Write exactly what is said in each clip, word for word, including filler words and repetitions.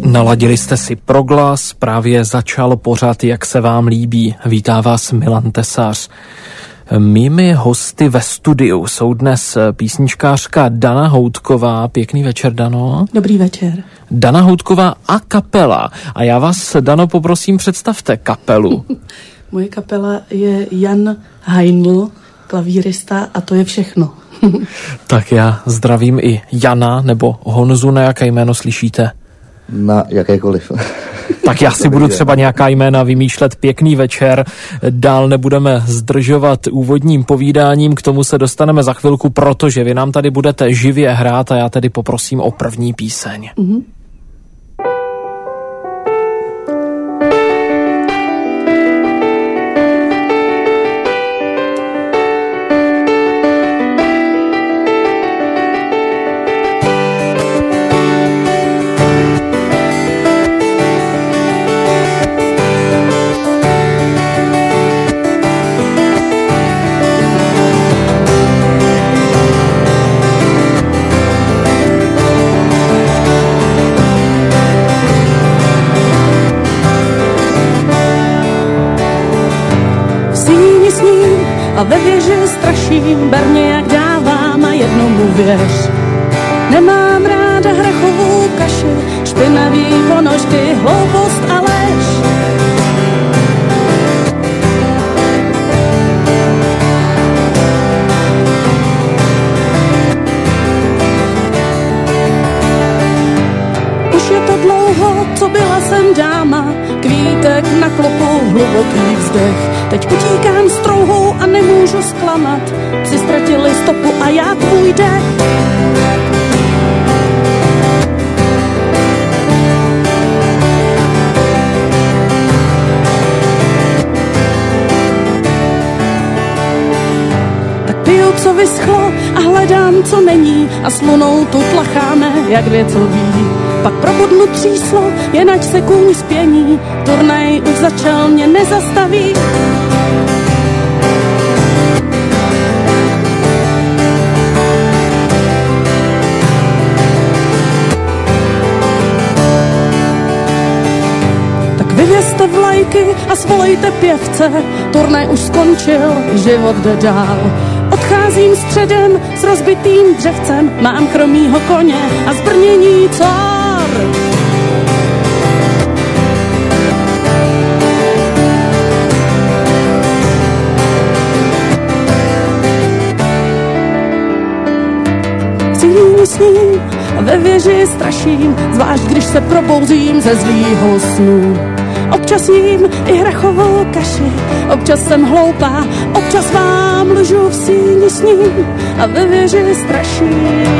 Naladili jste si Proglas, právě začal pořad Jak se vám líbí. Vítá vás Milan Tesař. Mými hosty ve studiu jsou dnes písničkářka Dana Houtková. Pěkný večer, Dano. Dobrý večer. Dana Houtková a kapela. A já vás, Dano, poprosím, představte kapelu. Moje kapela je Jan Heinl, klavírista, a to je všechno. Tak já zdravím i Jana nebo Honzu, na jaké jméno slyšíte? Na jakékoliv. Tak já si budu třeba nějaká jména vymýšlet. Pěkný večer. Dál nebudeme zdržovat úvodním povídáním, k tomu se dostaneme za chvilku, protože vy nám tady budete živě hrát a já tedy poprosím o první píseň. Mm-hmm. A ve věži straším, ber mě jak dávám a jednomu věř. Nemám ráda hrachovou kaši, špinavý ponožky, hloupost a lež. Už je to dlouho, co byla jsem dáma, kvítek na klopu, hluboký vzdech. Teď utíkám s trouhou a nemůžu zklamat. Psi ztratili stopu a já tvůj dech. Tak piju, co vyschlo a hledám, co není. A s lunou tu tlacháme, jak věcoví. Pak probudnu tříslo, jen ať se kůň spění. Turnaj už začal, mě nezastaví. Tak vyvězte vlajky a svolejte pěvce. Turnaj už skončil, život jde dál. Odcházím středem s rozbitým dřevcem. Mám chromýho koně a zbrnění cár. Sním sním a ve věži straším, zvlášť když se probouzím ze zlýho snu. Občas jím i hrachovou kaši, občas jsem hloupá, občas vám lžu v síni sním a ve věži straším.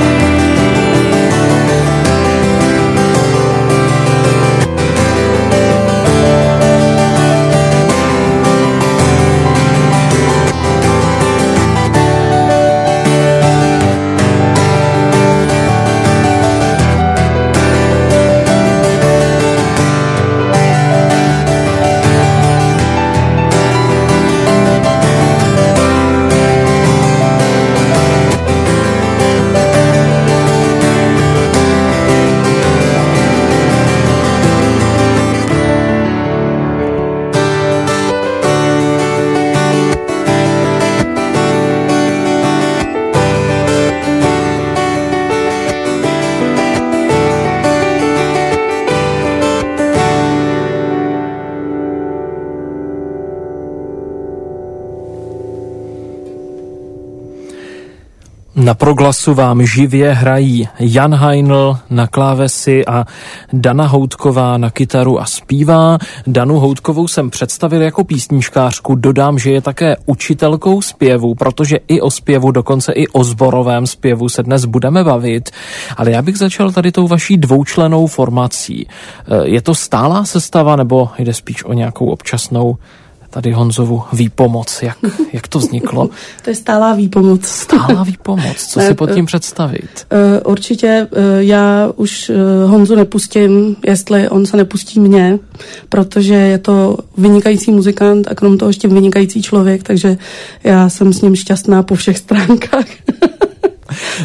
Na Proglasu vám živě hrají Jan Heinl na klávesy a Dana Houtková na kytaru a zpívá. Danu Houtkovou jsem představil jako písničkářku, dodám, že je také učitelkou zpěvu, protože i o zpěvu, dokonce i o sborovém zpěvu se dnes budeme bavit. Ale já bych začal tady tou vaší dvoučlennou formací. Je to stálá sestava nebo jde spíš o nějakou občasnou tady Honzovu výpomoc? Jak, jak to vzniklo? To je stálá výpomoc. Stálá výpomoc, co si pod tím představit? Uh, určitě uh, já už uh, Honzu nepustím, jestli on se nepustí mě, protože je to vynikající muzikant a krom toho ještě vynikající člověk, takže já jsem s ním šťastná po všech stránkách.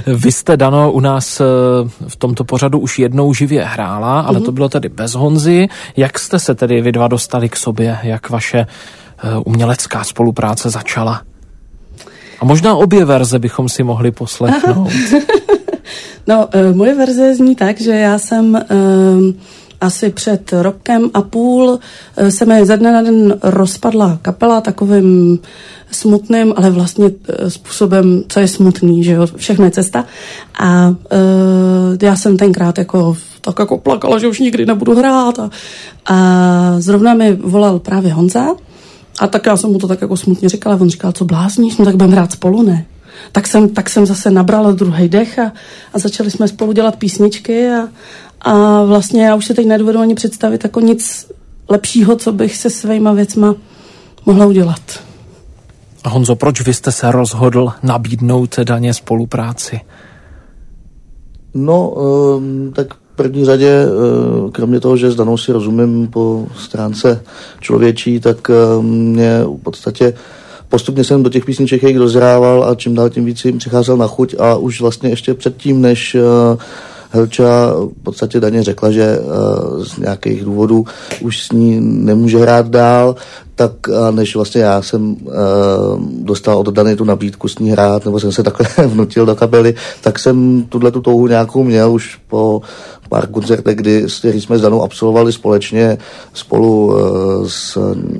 Vy jste, Dano, u nás v tomto pořadu už jednou živě hrála, ale mm-hmm. to bylo tedy bez Honzy. Jak jste se tedy vy dva dostali k sobě? Jak vaše umělecká spolupráce začala? A možná obě verze bychom si mohli poslechnout. No, moje verze zní tak, že já jsem um, asi před rokem a půl se mi ze dne na den rozpadla kapela takovým smutným, ale vlastně způsobem, co je smutný, že jo, všechno je cesta. A uh, já jsem tenkrát jako tak jako plakala, že už nikdy nebudu hrát. A, a zrovna mi volal právě Honza. A tak já jsem mu to tak jako smutně říkala. On říkal, co blázníš? No tak budeme hrát spolu, ne? Tak jsem, tak jsem zase nabrala druhý dech a, a začali jsme spolu dělat písničky a, a vlastně já už si teď nedovedu ani představit jako nic lepšího, co bych se svýma věcma mohla udělat. A Honzo, proč vy jste se rozhodl nabídnout Daně spolupráci? No, um, tak v první řadě, kromě toho, že s Danou si rozumím po stránce člověčí, tak mě v podstatě postupně jsem do těch písniček jejich dozrával a čím dál tím víc jim přicházel na chuť a už vlastně ještě předtím, než Helča v podstatě Daně řekla, že z nějakých důvodů už s ní nemůže hrát dál, tak než vlastně já jsem dostal od Dany tu nabídku s ní hrát, nebo jsem se takhle vnutil do kapely, tak jsem tuhletu touhu nějakou měl už po pár koncertech, kdy jsme s Danou absolvovali společně spolu s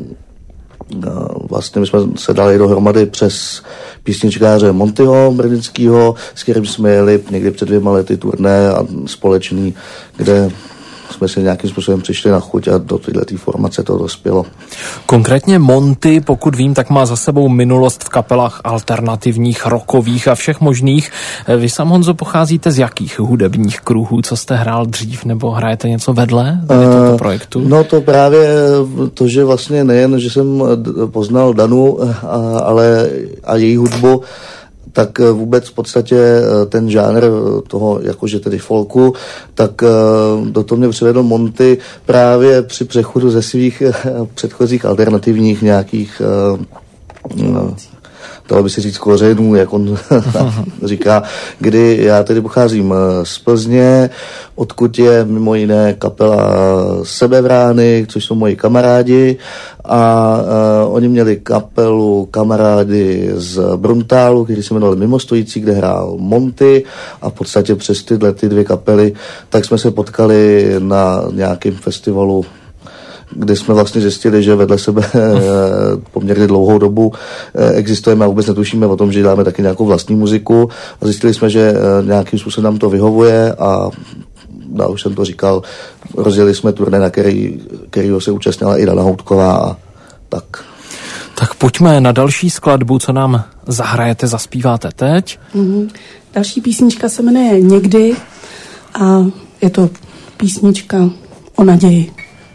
vlastně my jsme se dali dohromady přes písničkáře Montyho Brnickýho, s kterým jsme jeli někdy před dvěma lety turné a společný, kde jsme si nějakým způsobem přišli na chuť a do této formace to dospělo. Konkrétně Monty, pokud vím, tak má za sebou minulost v kapelách alternativních, rockových a všech možných. Vy sám, Honzo, pocházíte z jakých hudebních kruhů? Co jste hrál dřív nebo hrajete něco vedle tohoto projektu? Uh, no to právě to, že vlastně nejen, že jsem poznal Danu, ale a její hudbu, tak vůbec v podstatě ten žánr toho, jakože tedy folku, tak do toho mě přivedl Monty právě při přechodu ze svých předchozích alternativních nějakých, no, dalo by se říct kořenů, jak on říká, kdy já tedy pocházím z Plzně, odkud je mimo jiné kapela Sebevrány, což jsou moji kamarádi, a uh, oni měli kapelu kamarády z Bruntálu, který se jmenoval Mimostojící, kde hrál Monty, a v podstatě přes tyhle ty dvě kapely tak jsme se potkali na nějakém festivalu, kde jsme vlastně zjistili, že vedle sebe poměrně dlouhou dobu existujeme a vůbec netušíme o tom, že děláme taky nějakou vlastní muziku, a zjistili jsme, že nějakým způsobem nám to vyhovuje a já už jsem to říkal, rozjeli jsme turné, na který, kterýho se účastnila i Dana Houtková a tak. Tak pojďme na další skladbu, co nám zahrajete, zaspíváte teď. Mm-hmm. Další písnička se jmenuje Někdy a je to písnička o naději.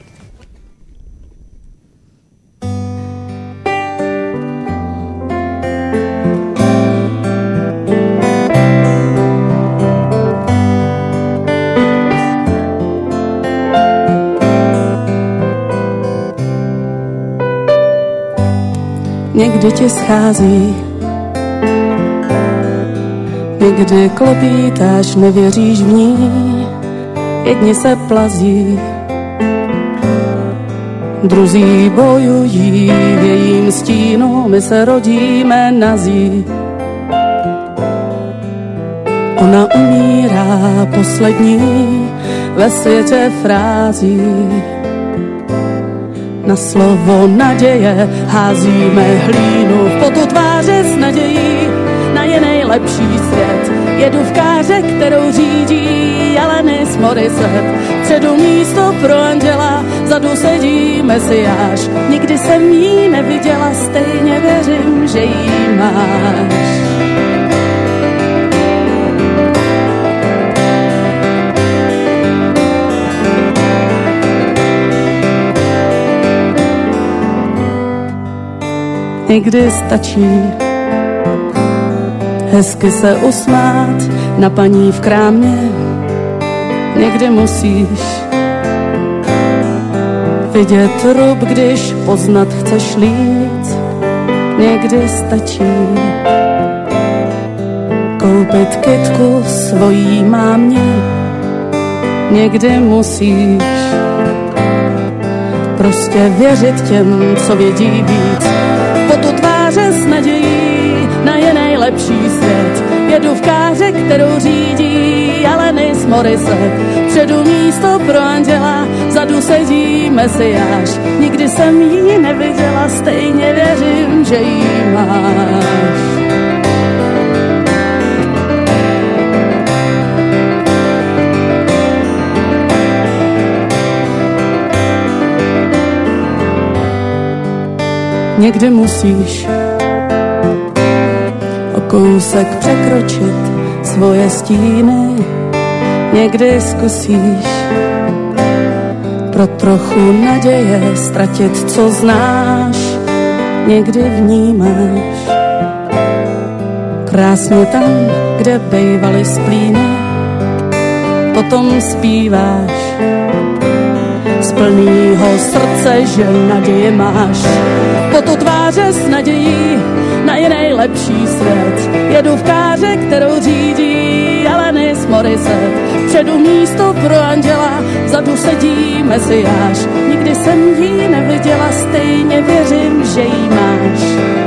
Někdy ti schází, někdy klopítáš, nevěříš v ní, jedni se plazí, druzí bojují v jejím stínu, my se rodíme nazí. Ona umírá poslední ve světě frází. Na slovo naděje házíme hlínu, v potu tváře s nadějí na je nejlepší svět. Je duvkáře, kterou řídí Jeleny z Morissette. Předu místo pro anděla, vzadu sedí Mesiáš. Nikdy jsem jí neviděla, stejně věřím, že jí máš. Někdy stačí hezky se usmát na paní v krámě, někdy musíš vidět rub, když poznat chceš líc. Někdy stačí koupit Věřit kytku svojí mámě někdy musíš. Prostě věřit těm, co vědí víc. Po tu tváře s nadějí na je nejlepší svět. Jedu v káře, kterou řídí Alanis Morissette. Předu místo pro anděla, vzadu sedí Mesiáš. Nikdy jsem ji neviděla, stejně věřím, že ji máš. Někdy musíš o kousek překročit svoje stíny. Někdy zkusíš pro trochu naděje ztratit, co znáš. Někdy vnímáš krásně tam, kde bejvaly splíny. Potom zpíváš z plnýho srdce, že naděje máš. Po tu tváře s nadějí na je nejlepší svět. Jedu v káře, kterou řídí Alanis Morissette. Předu místo pro anděla, vzadu sedí Mesiáš. Nikdy jsem ji neviděla, stejně věřím, že ji máš.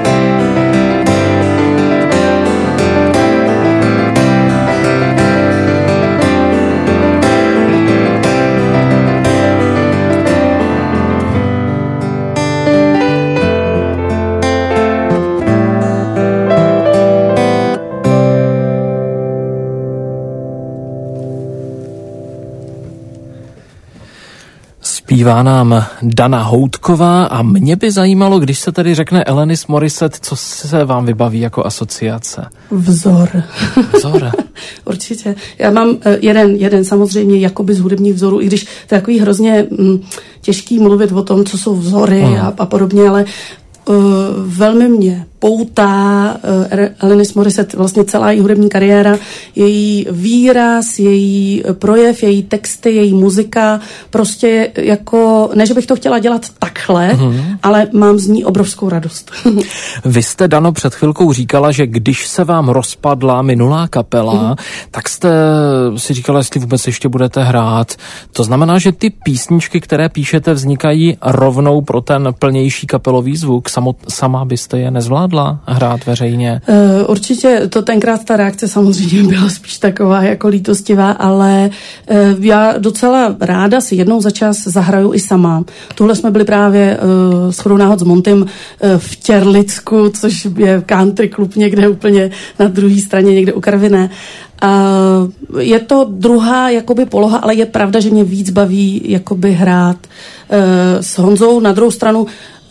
Zpívá nám Dana Houtková a mě by zajímalo, když se tady řekne Alanis Morissette, co se vám vybaví jako asociace? Vzor. Vzor. Určitě. Já mám jeden, jeden samozřejmě jakoby z hudebních vzorů, i když to je takový hrozně mm, těžký mluvit o tom, co jsou vzory hmm. a, a podobně, ale uh, velmi mě poutá uh, Alanis Morissette, vlastně celá její hudební kariéra, její výraz, její projev, její texty, její muzika, prostě jako, ne, že bych to chtěla dělat takhle, mm. ale mám z ní obrovskou radost. Vy jste, Dano, před chvilkou říkala, že když se vám rozpadla minulá kapela, mm. tak jste si říkala, jestli vůbec ještě budete hrát. To znamená, že ty písničky, které píšete, vznikají rovnou pro ten plnější kapelový zvuk. Samot, sama byste je nezvládla hrát veřejně? Uh, určitě to tenkrát ta reakce samozřejmě byla spíš taková jako lítostivá, ale uh, já docela ráda si jednou za čas zahraju i sama. Tuhle jsme byli právě uh, shodou náhod s Montym uh, v Těrlicku, což je country klub někde úplně na druhé straně, někde u Karviné. Uh, je to druhá jakoby poloha, ale je pravda, že mě víc baví jakoby hrát uh, s Honzou. Na druhou stranu uh,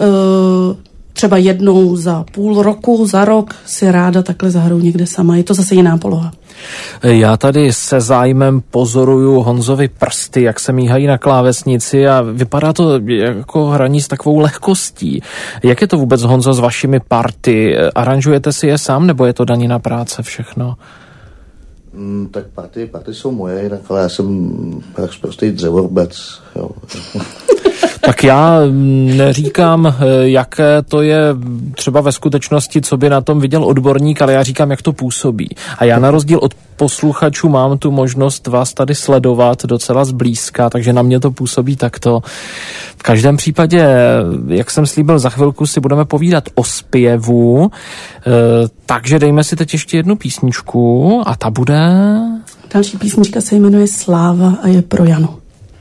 třeba jednou za půl roku, za rok si ráda takhle zahraju někde sama. Je to zase jiná poloha. Já tady se zájmem pozoruju Honzovi prsty, jak se míhají na klávesnici a vypadá to jako hraní s takovou lehkostí. Jak je to vůbec, Honzo, s vašimi party? Aranžujete si je sám, nebo je to Danina práce všechno? Mm, tak party, party jsou moje, jinak, ale já jsem prostý dřevorubec. Jo. Tak já neříkám, jaké to je třeba ve skutečnosti, co by na tom viděl odborník, ale já říkám, jak to působí. A já na rozdíl od posluchačů mám tu možnost vás tady sledovat docela zblízka, takže na mě to působí takto. V každém případě, jak jsem slíbil, za chvilku si budeme povídat o zpěvu, takže dejme si teď ještě jednu písničku a ta bude... Další písnička se jmenuje Sláva a je pro Janu.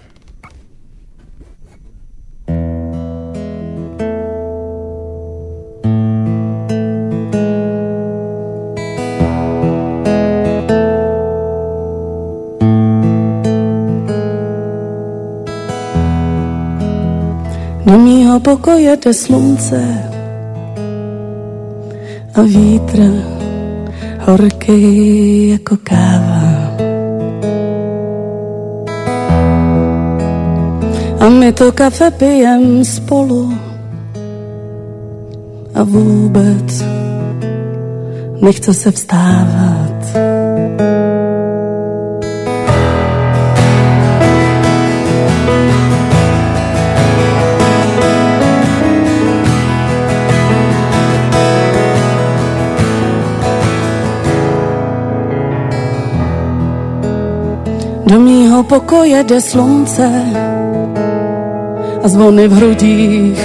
Do mýho pokoje jde slunce a vítr horký jako káva. A my to kafe pijem spolu a vůbec nechce se vstávat. Do mýho pokoje jde slunce a zvony v hrudích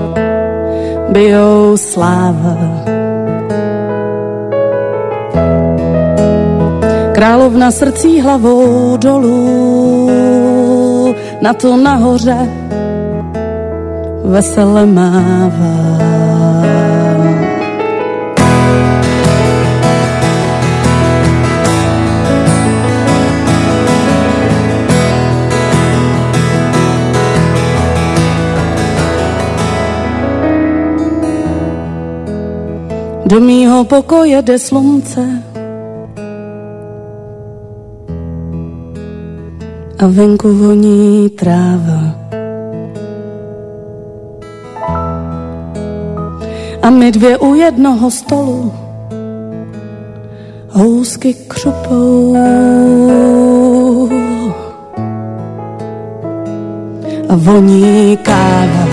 bijou sláva. Královna srdcí hlavou dolů, na to nahoře vesele mává. Do mýho pokoje jde slunce a venku voní tráva. A my dvě u jednoho stolu housky křupou a voní káva.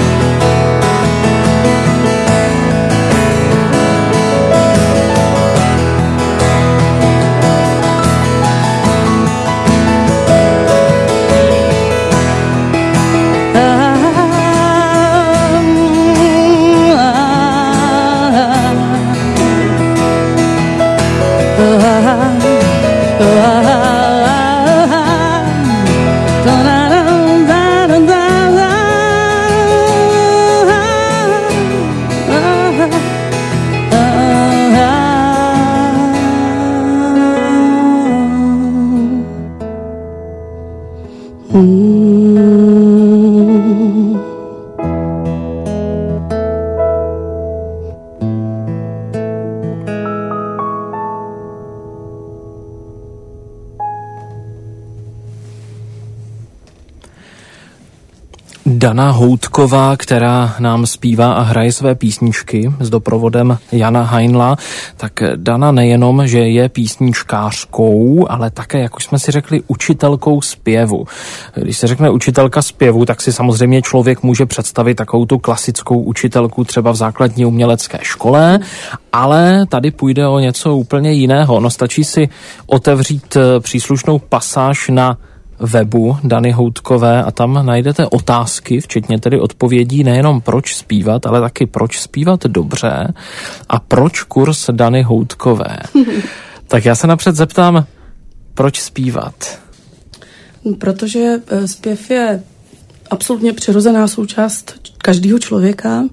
Dana Houtková, která nám zpívá a hraje své písničky s doprovodem Jana Heinla, tak Dana nejenom, že je písničkářkou, ale také, jak už jsme si řekli, učitelkou zpěvu. Když se řekne učitelka zpěvu, tak si samozřejmě člověk může představit takovou tu klasickou učitelku třeba v základní umělecké škole, ale tady půjde o něco úplně jiného. No, stačí si otevřít příslušnou pasáž na webu Dany Houtkové a tam najdete otázky, včetně tedy odpovědí nejenom proč zpívat, ale taky proč zpívat dobře a proč kurz Dany Houtkové. Tak já se napřed zeptám, proč zpívat? Protože zpěv je absolutně přirozená součást každého člověka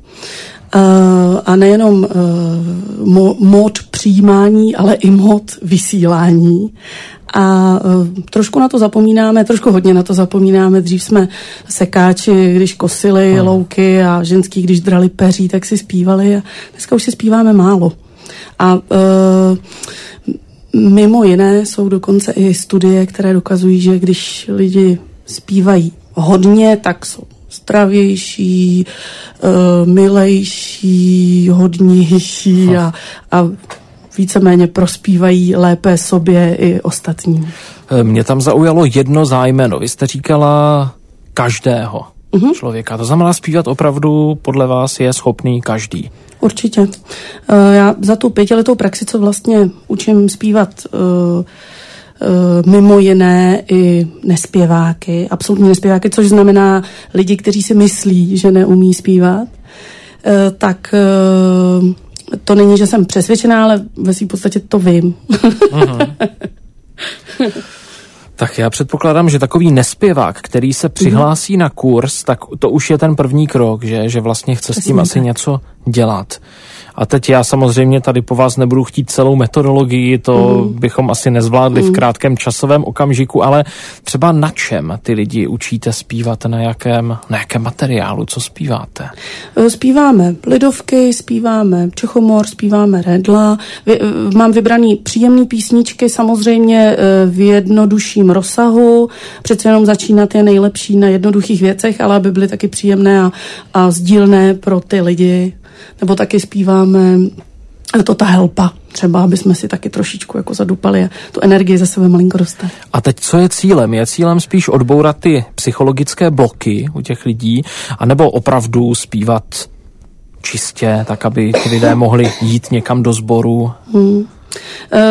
a nejenom mód přijímání, ale i mód vysílání. A trošku na to zapomínáme, trošku hodně na to zapomínáme. Dřív jsme sekáči, když kosili hmm. louky a ženský, když drali peří, tak si zpívali a dneska už si zpíváme málo. A e, mimo jiné jsou dokonce i studie, které dokazují, že když lidi zpívají hodně, tak jsou zdravější, e, milejší, hodnější a, a víceméně prospívají lépe sobě i ostatním. Mě tam zaujalo jedno zájmeno. Vy jste říkala každého uh-huh. člověka. To znamená, zpívat opravdu podle vás je schopný každý. Určitě. Já za tu pětiletou praxi, co vlastně učím zpívat mimo jiné i nespěváky, absolutní nespěváky, což znamená lidi, kteří si myslí, že neumí zpívat, tak to není, že jsem přesvědčená, ale ve svým podstatě to vím. Uh-huh. Tak já předpokládám, že takový nespěvák, který se přihlásí uh-huh. na kurz, tak to už je ten první krok, že, že vlastně chce Přesně s tím tak. asi něco dělat. A teď já samozřejmě tady po vás nebudu chtít celou metodologii, to mm. bychom asi nezvládli mm. v krátkém časovém okamžiku, ale třeba na čem ty lidi učíte zpívat, na jakém, na jakém materiálu, co zpíváte? Zpíváme lidovky, zpíváme Čechomor, zpíváme Redla, mám vybraný příjemný písničky, samozřejmě v jednodušším rozsahu, přece jenom začínat je nejlepší na jednoduchých věcech, ale aby byly taky příjemné a, a sdílné pro ty lidi. Nebo taky zpíváme to ta helpa, třeba, aby jsme si taky trošičku jako zadupali a tu energii ze sebe malinko dostali. A teď co je cílem? Je cílem spíš odbourat ty psychologické bloky u těch lidí, anebo opravdu zpívat čistě, tak aby ti lidé mohli jít někam do sboru? Hmm.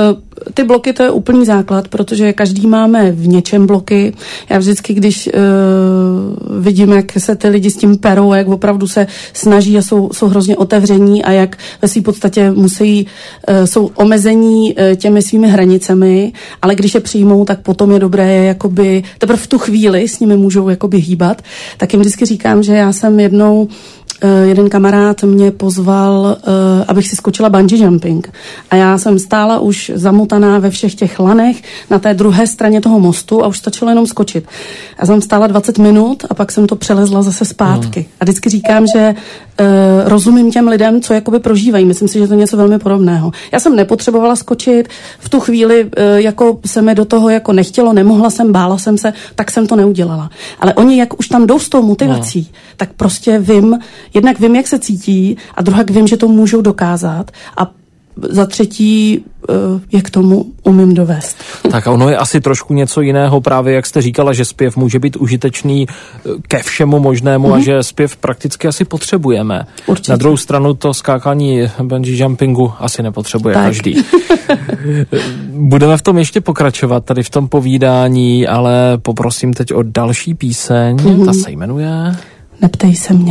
ty bloky to je úplný základ, protože každý máme v něčem bloky. Já vždycky, když uh, vidím, jak se ty lidi s tím perou, jak opravdu se snaží a jsou, jsou hrozně otevření a jak ve své podstatě musí, uh, jsou omezení uh, těmi svými hranicemi, ale když je přijmou, tak potom je dobré je jakoby, teprve v tu chvíli s nimi můžou jakoby hýbat. Tak jim vždycky říkám, že já jsem jednou jeden kamarád mě pozval, abych si skočila bungee jumping. A já jsem stála už zamotaná ve všech těch lanech na té druhé straně toho mostu a už stačilo jenom skočit. A jsem stála dvacet minut a pak jsem to přelezla zase zpátky. A vždycky říkám, že Uh, rozumím těm lidem, co jakoby prožívají. Myslím si, že to je něco velmi podobného. Já jsem nepotřebovala skočit, v tu chvíli uh, jako se mi do toho jako nechtělo, nemohla jsem, bála jsem se, tak jsem to neudělala. Ale oni, jak už tam jdou s tou motivací, no. tak prostě vím, jednak vím, jak se cítí a druhak vím, že to můžou dokázat a za třetí je k tomu umím dovést. Tak a ono je asi trošku něco jiného, právě jak jste říkala, že zpěv může být užitečný ke všemu možnému mm-hmm. a že zpěv prakticky asi potřebujeme. Určitě. Na druhou stranu to skákání bungee jumpingu asi nepotřebuje tak. každý. Budeme v tom ještě pokračovat, tady v tom povídání, ale poprosím teď o další píseň. Mm-hmm. Ta se jmenuje Neptej se mě.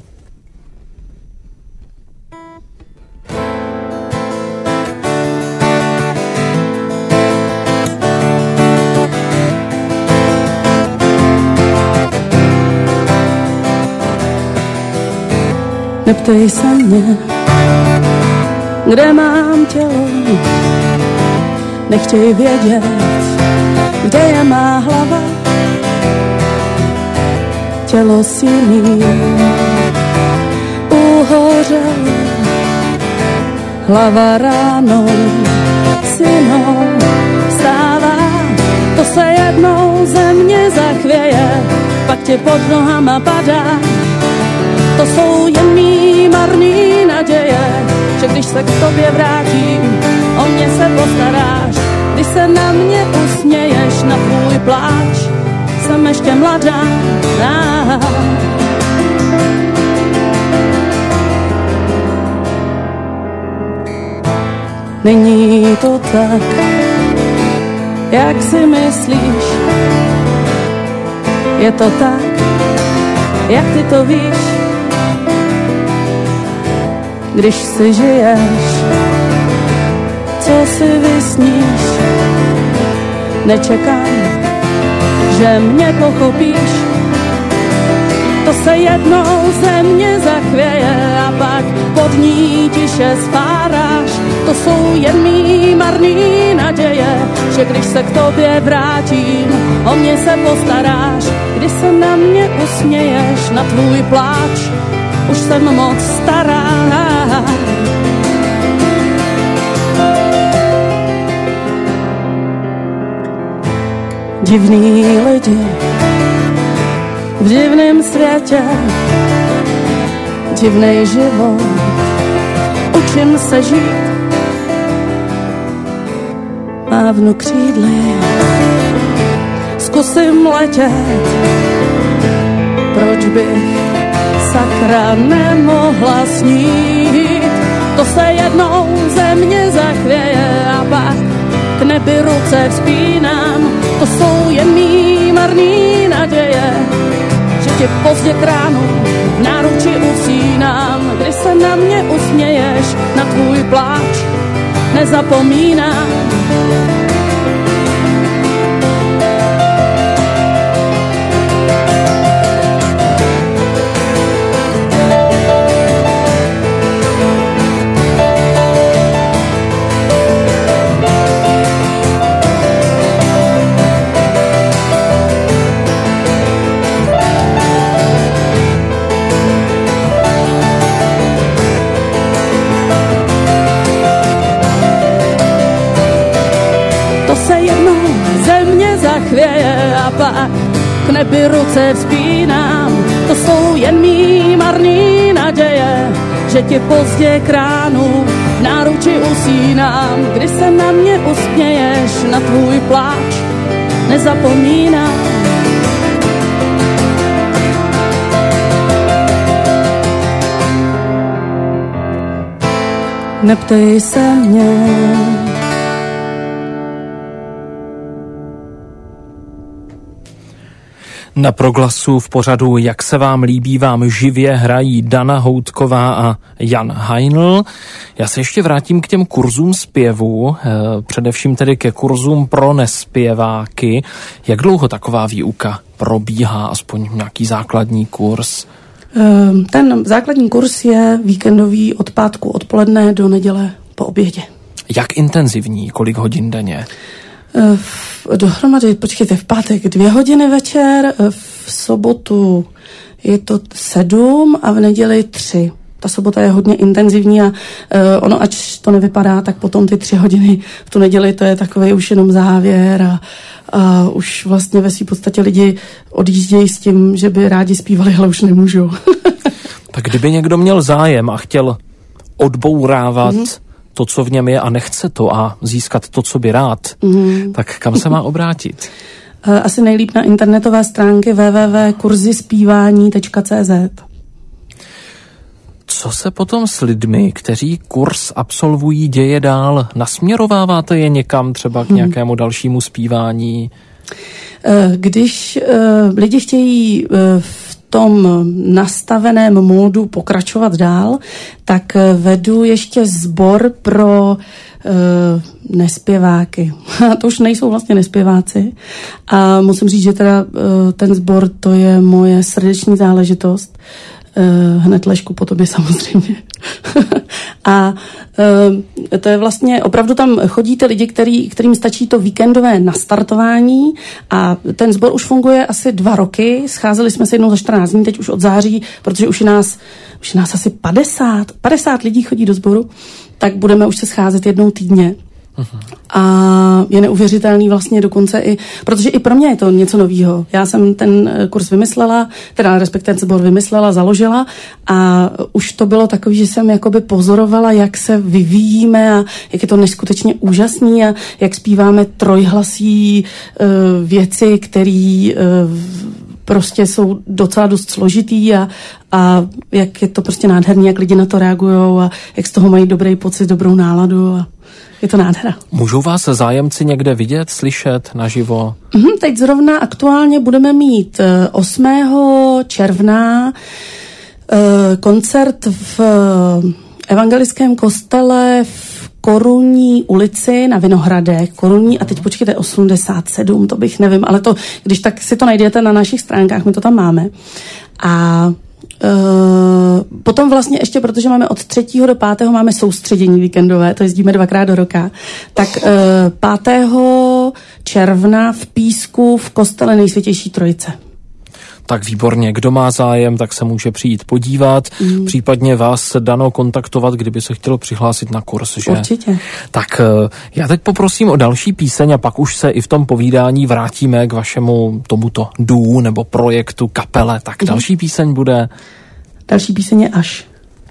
Neptej se mě, kde mám tělo, nechtěj vědět, kde je má hlava. Tělo síní uhořel, hlava ráno synou vstává. To se jednou ze mě zachvěje, pak tě pod nohama padá. To jsou jen mý marný naděje, že když se k tobě vrátím, o mě se postaráš. Když se na mě usměješ, na tvůj pláč, jsem ještě mladá. Není to tak, jak si myslíš. Je to tak, jak ty to víš. Když si žiješ, co si vysníš, nečekám, že mě pochopíš. To se jednou ze mě zachvěje a pak pod ní tiše spáráš. To jsou jen mý marný naděje, že když se k tobě vrátím, o mě se postaráš. Když se na mě usměješ, na tvůj pláč, už jsem moc stará. Divný lidi v divném světě, divnej život, učím se žít. Mávnu křídly, zkusím letět, proč bych sakra nemohla snít. To se jednou ze mě zachvěje a pak k nebi ruce vzpínám. To jsou jen mý marný naděje, že tě pozdě k ránu v náruči usínám. Když se na mě usměješ, na tvůj pláč nezapomínám. Chvěje a pak k nebi ruce vzpínám. To jsou jen mý marný naděje, že ti pozdě k ránu v náruči usínám. Když se na mě usměješ, na tvůj pláč nezapomínám. Neptej se mě, Na Proglasu v pořadu Jak se vám líbí vám živě hrají Dana Houtková a Jan Hajnl. Já se ještě vrátím k těm kurzům zpěvu, především tedy ke kurzům pro nespěváky. Jak dlouho taková výuka probíhá, aspoň nějaký základní kurz? Ten základní kurz je víkendový od pátku odpoledne do neděle po obědě. Jak intenzivní? Kolik hodin denně? Dohromady, počkejte, v pátek dvě hodiny večer, v sobotu je to sedm a v neděli tři. Ta sobota je hodně intenzivní a uh, ono, ač to nevypadá, tak potom ty tři hodiny v tu neděli to je takový už jenom závěr a, a už vlastně ve své podstatě lidi odjíždějí s tím, že by rádi zpívali, ale už nemůžou. Tak kdyby někdo měl zájem a chtěl odbourávat mm-hmm. to, co v něm je a nechce to a získat to, co by rád, mm. tak kam se má obrátit? Asi nejlíp na internetové stránky w w w tečka kurzy zpívání tečka c z. Co se potom s lidmi, kteří kurz absolvují, děje dál? Nasměrováváte je někam třeba k nějakému dalšímu zpívání? Když uh, lidi chtějí uh, v tom nastaveném módu pokračovat dál, tak vedu ještě sbor pro uh, nespěváky. To už nejsou vlastně nespěváci. A musím říct, že teda uh, ten sbor to je moje srdeční záležitost. Uh, hned ležku po tobě samozřejmě. A uh, to je vlastně, opravdu tam chodí ty lidi, který, kterým stačí to víkendové nastartování a ten sbor už funguje asi dva roky. Scházeli jsme se jednou za čtrnáct dní, teď už od září, protože už je nás, už je nás asi padesát, padesát lidí chodí do sboru, tak budeme už se scházet jednou týdně. Uhum. A je neuvěřitelný vlastně dokonce i, protože i pro mě je to něco novýho. Já jsem ten kurz vymyslela, teda respektive sbor vymyslela, založila a už to bylo takový, že jsem jakoby pozorovala, jak se vyvíjíme a jak je to neskutečně úžasný a jak zpíváme trojhlasí uh, věci, které uh, prostě jsou docela dost složitý a, a jak je to prostě nádherný, jak lidi na to reagujou a jak z toho mají dobrý pocit, dobrou náladu a je to nádhera. Můžou vás zájemci někde vidět, slyšet naživo? Mm, teď zrovna aktuálně budeme mít osmého června koncert v evangelickém kostele v Korunní ulici na Vinohradech. Korunní a teď počkejte, osmdesát sedm, to bych nevím, ale to, když tak si to najdete na našich stránkách, my to tam máme. A Uh, potom vlastně ještě, protože máme od třetího do pátého máme soustředění víkendové, to jezdíme dvakrát do roka, tak uh, pátého června v Písku v kostele Nejsvětější Trojice. Tak výborně, kdo má zájem, tak se může přijít podívat, mm. případně vás, Dano, kontaktovat, kdyby se chtělo přihlásit na kurz, že? Určitě. Tak já teď poprosím o další píseň a pak už se i v tom povídání vrátíme k vašemu tomuto duo nebo projektu, kapele. Tak mm. další píseň bude? Další píseň je Až.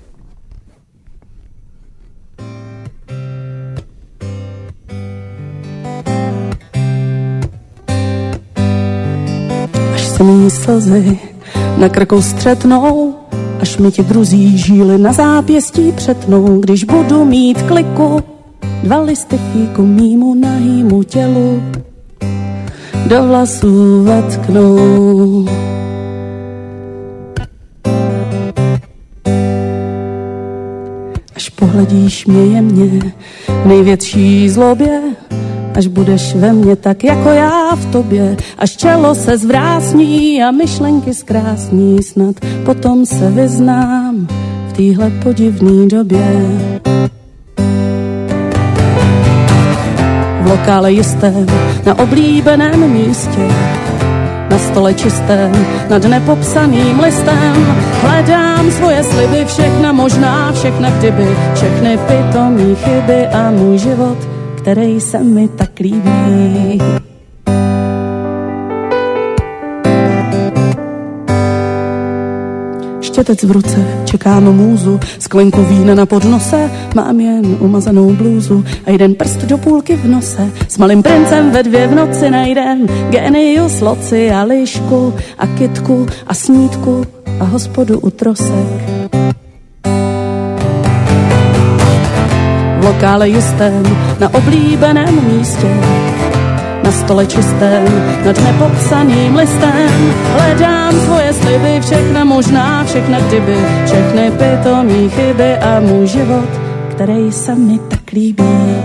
Mý slzy na krku střetnou, až mi ti druzí žíly na zápěstí přetnou, když budu mít kliku dva listy fíku mýmu nahýmu tělu do vlasů vetknou. Až pohledíš mě jemně v největší zlobě, až budeš ve mně tak jako já v tobě, až čelo se zvrásní a myšlenky zkrásní, snad potom se vyznám v téhle podivný době. V lokále jistém, na oblíbeném místě, na stole čistém, nad nepopsaným listem, hledám svoje sliby, všechna možná, všechna kdyby, všechny pitomí chyby a můj život, který se mi tak líbí. Štětec v ruce, čekám můzu, sklenku vína na podnose, mám jen umazanou blůzu a jeden prst do půlky v nose. S malým princem ve dvě v noci najdem genius, loci a lišku a kytku a snídku a hospodu u trosek. V lokále jistém, na oblíbeném místě, na stole čistém, nad nepopsaným listem. Hledám svoje sliby, všechna možná, všechna kdyby, všechny pitomí chyby a můj život, který se mi tak líbí.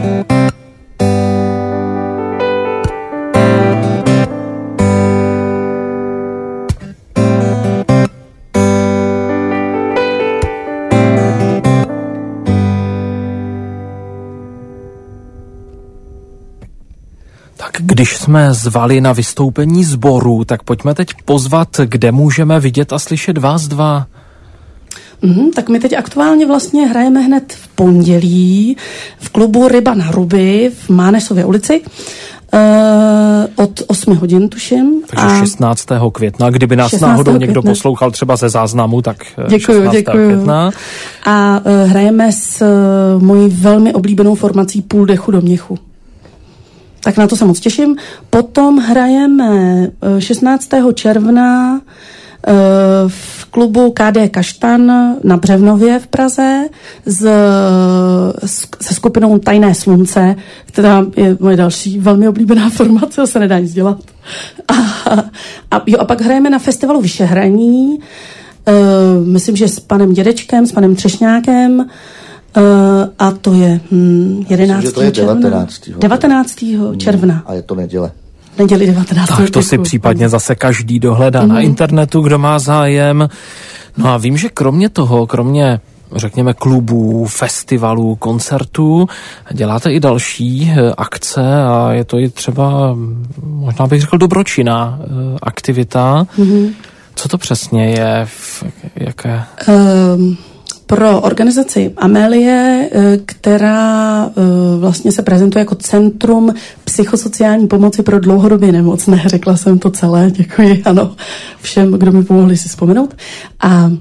Když jsme zvali na vystoupení sboru, tak pojďme teď pozvat, kde můžeme vidět a slyšet vás dva. Mm, tak my teď aktuálně vlastně hrajeme hned v pondělí v klubu Ryba na ruby v Mánesově ulici. Uh, od osmi hodin, tuším. Takže a šestnáctého května, kdyby nás náhodou května. Někdo poslouchal třeba ze záznamu, tak děkuju, šestnáctého děkuju. května. A uh, hrajeme s uh, mojí velmi oblíbenou formací Půl dechu do měchu. Tak na to se moc těším. Potom hrajeme šestnáctého června v klubu K D Kaštan na Břevnově v Praze s, se skupinou Tajné slunce, která je moje další velmi oblíbená formace, to se nedá nic dělat. A, a, jo, a pak hrajeme na festivalu Vyšehraní, myslím, že s panem Dědečkem, s panem Třešňákem, Uh, a to je hm, jedenáctého to je devatenáctého devatenáctého června. A je to neděle. Neděli devatenáctého Tak to si případně zase každý dohledá mm. na internetu, kdo má zájem. No a vím, že kromě toho, kromě řekněme klubů, festivalů, koncertů, děláte i další akce a je to i třeba, možná bych řekl, dobročinná aktivita. Mm. Co to přesně je? Jaké? Um. Pro organizaci Amélie, která vlastně se prezentuje jako Centrum psychosociální pomoci pro dlouhodobě nemocné. Řekla jsem to celé, děkuji, ano, všem, kdo mi pomohli si vzpomenout. A uh,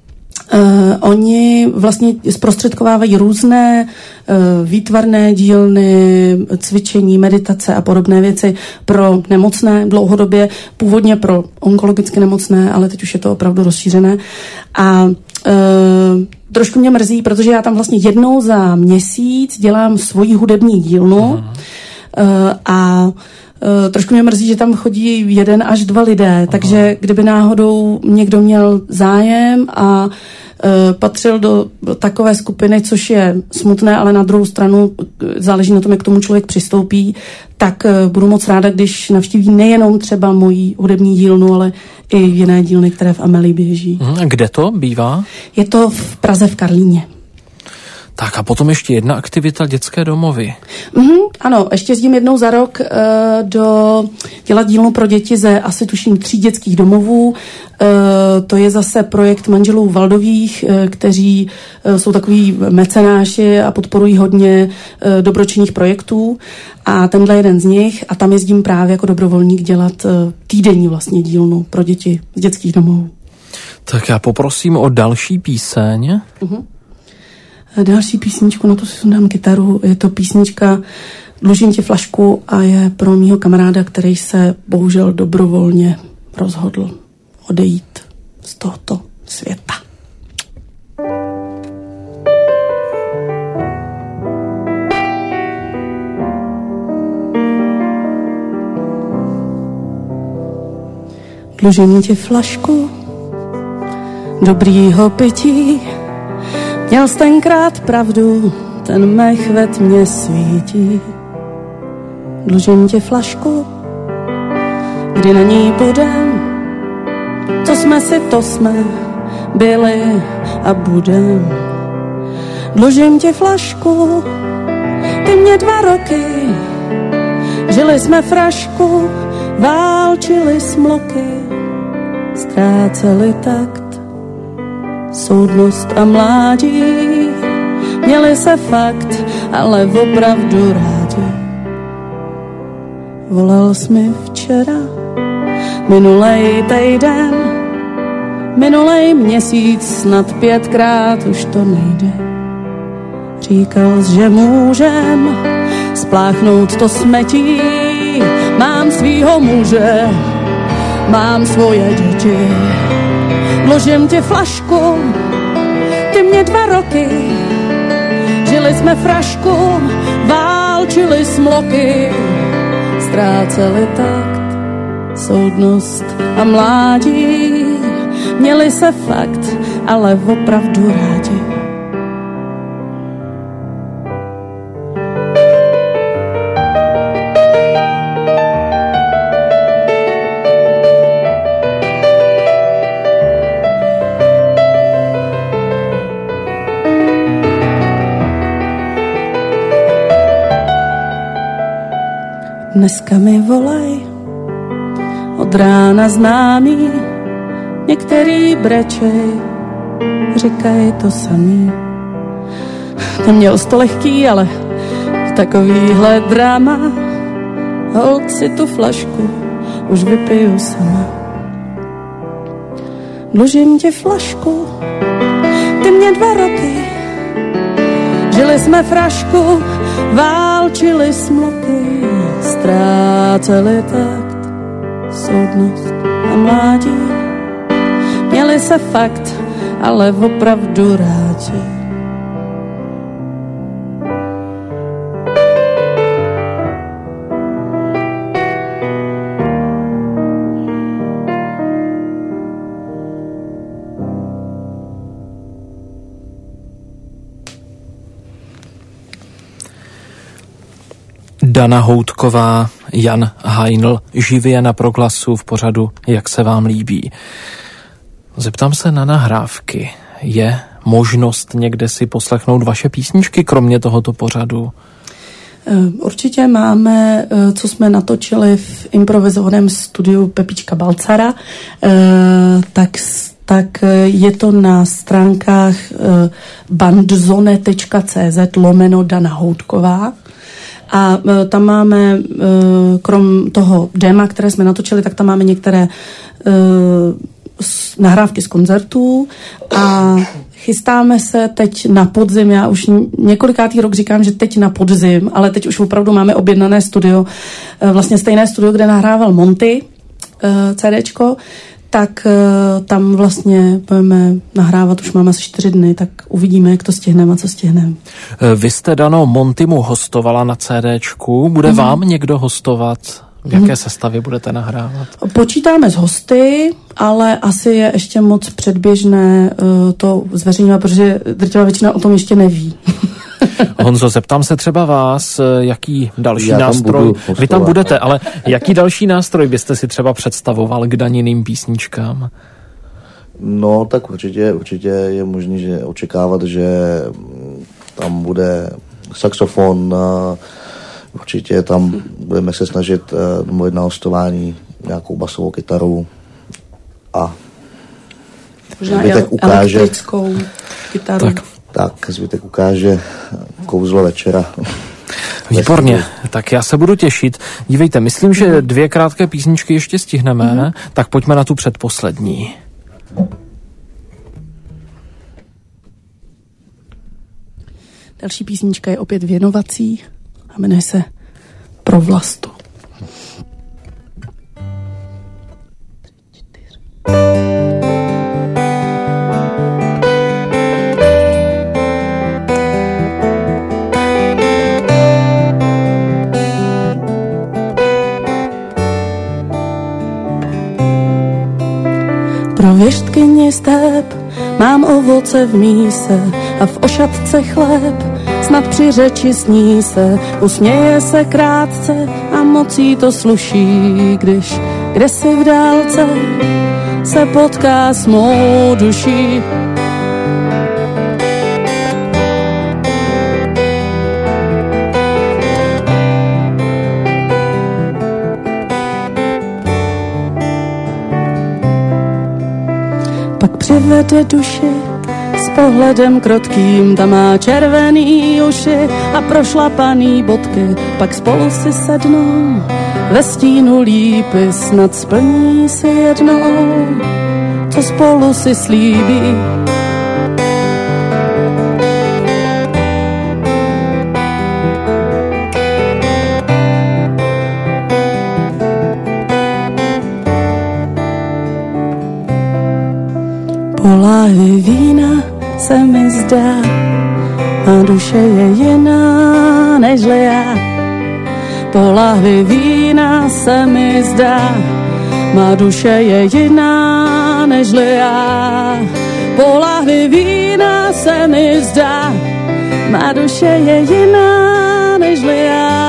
oni vlastně zprostředkovávají různé uh, výtvarné dílny, cvičení, meditace a podobné věci pro nemocné dlouhodobě, původně pro onkologicky nemocné, ale teď už je to opravdu rozšířené. A Uh, trošku mě mrzí, protože já tam vlastně jednou za měsíc dělám svoji hudební dílnu uh, a uh, trošku mě mrzí, že tam chodí jeden až dva lidé, Aha. takže kdyby náhodou někdo měl zájem a uh, patřil do, do takové skupiny, což je smutné, ale na druhou stranu záleží na tom, jak k tomu člověk přistoupí, tak uh, budu moc ráda, když navštíví nejenom třeba moji hudební dílnu, ale i jiné dílny, které v Amelii běží. A kde to bývá? Je to v Praze v Karlíně. Tak a potom ještě jedna aktivita, dětské domovy. Mm-hmm, ano, ještě jezdím jednou za rok uh, do dělat dílnu pro děti ze asi tuším tří dětských domovů. Uh, to je zase projekt manželů Valdových, uh, kteří uh, jsou takový mecenáši a podporují hodně uh, dobročinných projektů. A tenhle jeden z nich, a tam jezdím právě jako dobrovolník dělat uh, týdenní vlastně dílnu pro děti z dětských domovů. Tak já poprosím o další píseň. Uh-huh. Další písničku, na to si sundám kytaru, je to písnička Dlužím ti flašku a je pro mýho kamaráda, který se bohužel dobrovolně rozhodl odejít z tohoto světa. Dlužím ti flašku dobrýho pití. Měl jsi tenkrát pravdu, ten mech ve tmě svítí. Dlužím ti flašku, kdy na ní budem. Co jsme si, to jsme byli a budem. Dlužím ti flašku, ty mě dva roky. Žili jsme frašku, válčili smloky, ztráceli takt, soudnost a mládí. Měli se fakt, ale opravdu rádi. Volal jsi mi včera, minulej týden, minulej měsíc, snad pětkrát už to nejde. Říkal jsi, že můžem spláchnout to smetí. Mám svýho muže, mám svoje děti. Dlužím ti flašku, ty mě dva roky. Žili jsme frašku, válčili smloky, ztráceli takt, soudnost a mládí. Měli se fakt, ale opravdu rádi. Dneska mi volaj od rána známý, některý brečej, říkají to samý. Neměl to lehký, ale takovýhle drama, holt si tu flašku už vypiju sama. Dlužím ti flašku, ty mě dva roky, žili jsme frašku, válčili smloky, ztráceli takt, soudnost a mládí. Měli se fakt, ale opravdu rádi. Dana Houtková, Jan Hajnl, živě na Proglasu v pořadu Jak se vám líbí. Zeptám se na nahrávky. Je možnost někde si poslechnout vaše písničky, kromě tohoto pořadu? Určitě máme, co jsme natočili v improvizovaném studiu Pepička Balcara, tak, tak je to na stránkách bandzone tečka cé zet lomeno Dana Houtková. A tam máme, krom toho déma, které jsme natočili, tak tam máme některé nahrávky z koncertů a chystáme se teď na podzim. Já už několikátý rok říkám, že teď na podzim, ale teď už opravdu máme objednané studio, vlastně stejné studio, kde nahrával Monty CDčko, tak tam vlastně budeme nahrávat, už máme asi čtyři dny, tak uvidíme, jak to stihneme a co stihneme. Vy jste, Dano, Montymu hostovala na CDčku, bude mm. vám někdo hostovat? V jaké mm. sestavě budete nahrávat? Počítáme s hosty, ale asi je ještě moc předběžné uh, to zveřejňovat, protože drtivá většina o tom ještě neví. Honzo, zeptám se třeba vás, jaký další Já nástroj, vy tam budete, ale jaký další nástroj byste si třeba představoval k Daniným písničkám? No, tak určitě, určitě je možné, že očekávat, že tam bude saxofon, určitě tam budeme se snažit domluvit na hostování nějakou basovou kytaru a zbytek ukáže, elektrickou kytaru. Tak. tak zbytek ukáže kouzlo večera. Výborně, tak já se budu těšit. Dívejte, myslím, že dvě krátké písničky ještě stihneme, mm-hmm. tak pojďme na tu předposlední. Další písnička je opět věnovací a jmenuje se Pro Vlastu. Pro věštkyni stép mám ovoce v míse a v ošatce chléb, snad při řeči sní se, usměje se krátce a moc jí to sluší, když kdesi v dálce se potká s mou duší. Pak přivede duši s pohledem krotkým, ta má červený uši a prošlapaný bodky, pak spolu si sednou ve stínu lípy, snad splní si jednou, co spolu si slíbí. Po láhvi vína se mi zdá, a duše je jiná nežli já. po lahvi vína se mi zdá, má duše je jiná nežli já. Po lahvi vína se mi zdá, má duše je jiná nežli já.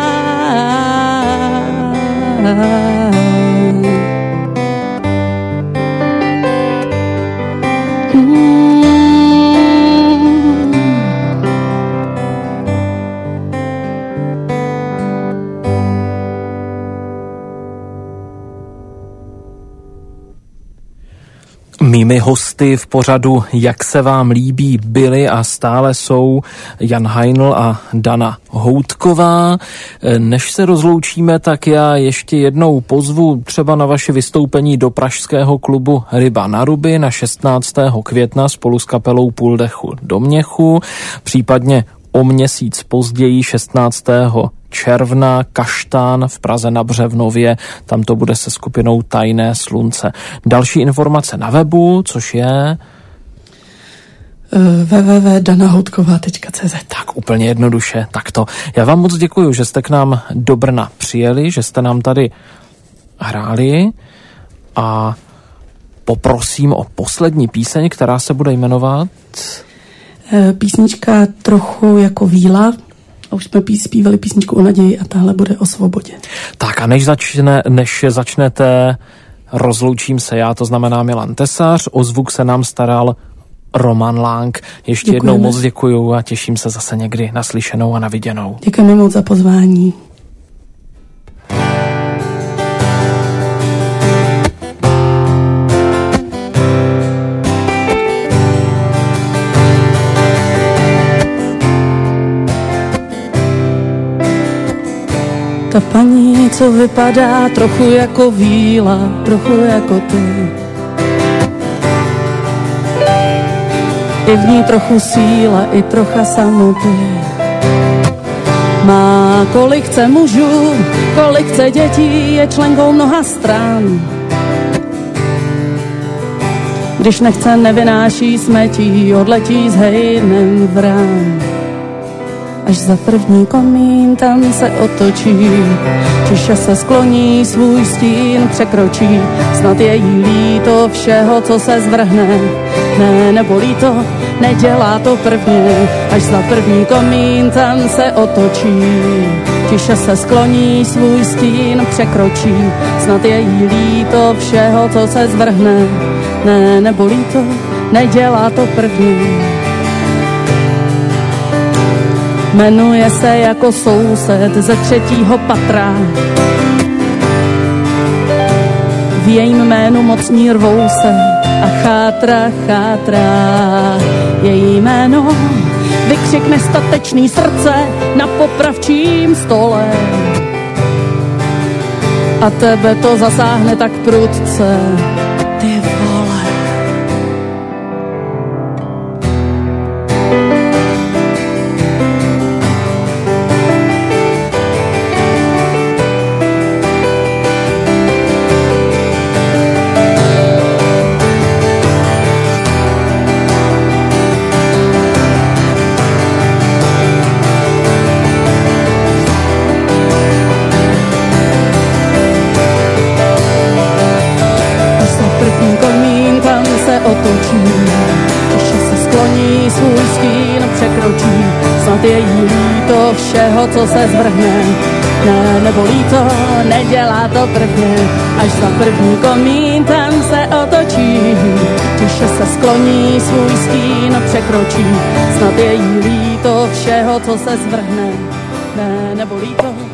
Mými hosty v pořadu Jak se vám líbí byli a stále jsou Jan Hajnl a Dana Houtková. Než se rozloučíme, tak já ještě jednou pozvu třeba na vaše vystoupení do pražského klubu Ryba na ruby na šestnáctého května spolu s kapelou Půl dechu do měchu, případně o měsíc později šestnáctého června Kaštán v Praze na Břevnově, tam to bude se skupinou Tajné slunce. Další informace na webu, což je w w w tečka dana houtková tečka c z. Tak úplně jednoduše, takto. Já vám moc děkuji, že jste k nám do Brna přijeli, že jste nám tady hráli a poprosím o poslední píseň, která se bude jmenovat Písnička trochu jako víla. A už jsme zpívali písničku o naději a tahle bude o svobodě. Tak a než, začne, než začnete, rozloučím se já, to znamená Milan Tesař, o zvuk se nám staral Roman Lang. Ještě Děkujeme. jednou moc děkuju a těším se zase někdy naslyšenou a na viděnou. Děkujeme moc za pozvání. Ta paní, co vypadá trochu jako víla, trochu jako ty. I v ní trochu síla, i trocha samoty. Má kolik chce mužů, kolik chce dětí, je členkou mnoha stran. Když nechce, nevynáší smetí, odletí s hejnem vrán. Až za první komín tam se otočí, tiše se skloní, svůj stín překročí. Snad je jí líto všeho, co se zvrhne. Ne, nebolí to, nedělá to prvně. Až za první komín tam se otočí, tiše se skloní, svůj stín překročí. Snad je jí líto všeho, co se zvrhne. Ne, nebolí to, nedělá to prvně. Jmenuje se jako soused ze třetího patra. V jejím jménu mocní rvou se a chátra, chátra. Její jméno vykřikne statečný srdce na popravčím stole. A tebe to zasáhne tak prudce, ty vole. Je jí líto všeho, co se zvrhne. Ne, nebolí to, nedělá to prvně. Až za první komín tam se otočí, tiše se skloní, svůj stín překročí. Snad je jí líto všeho, co se zvrhne. Ne, nebolí to,